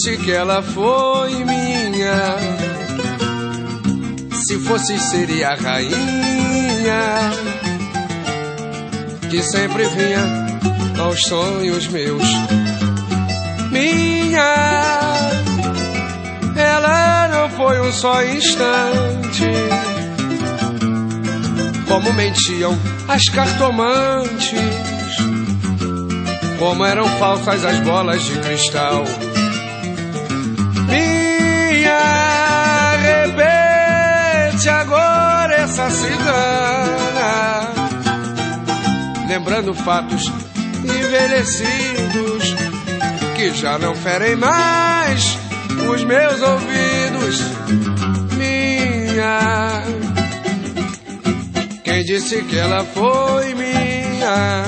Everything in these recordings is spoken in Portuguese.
disse que ela foi minha. Se fosse, seria a rainha que sempre vinha aos sonhos meus. Minha, ela não foi um só instante, como mentiam as cartomantes, como eram falsas as bolas de cristal. Minha, repete agora essa cigana, lembrando fatos envelhecidos que já não ferem mais os meus ouvidos. Minha, quem disse que ela foi minha?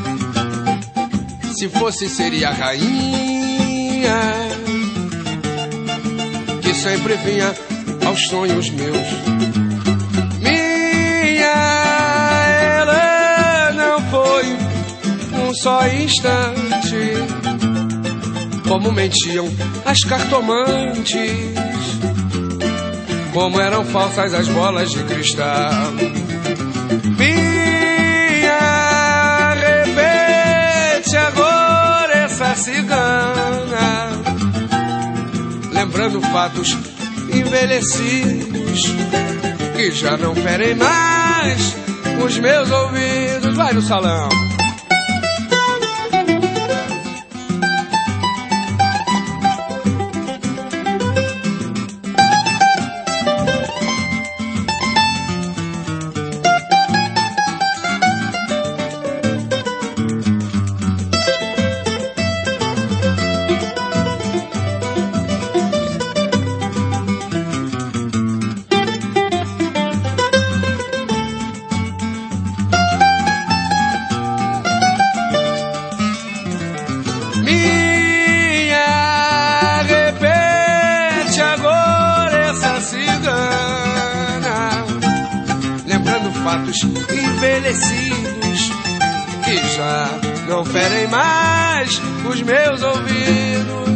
Se fosse, seria a rainha que sempre vinha aos sonhos meus. Minha, ela não foi um só instante, como mentiam as cartomantes, como eram falsas as bolas de cristal. Minha, repete agora essa cigana, lembrando fatos envelhecidos que já não ferem mais os meus ouvidos. Vai no salão. Minha, repete agora essa cigana, lembrando fatos envelhecidos que já não ferem mais os meus ouvidos.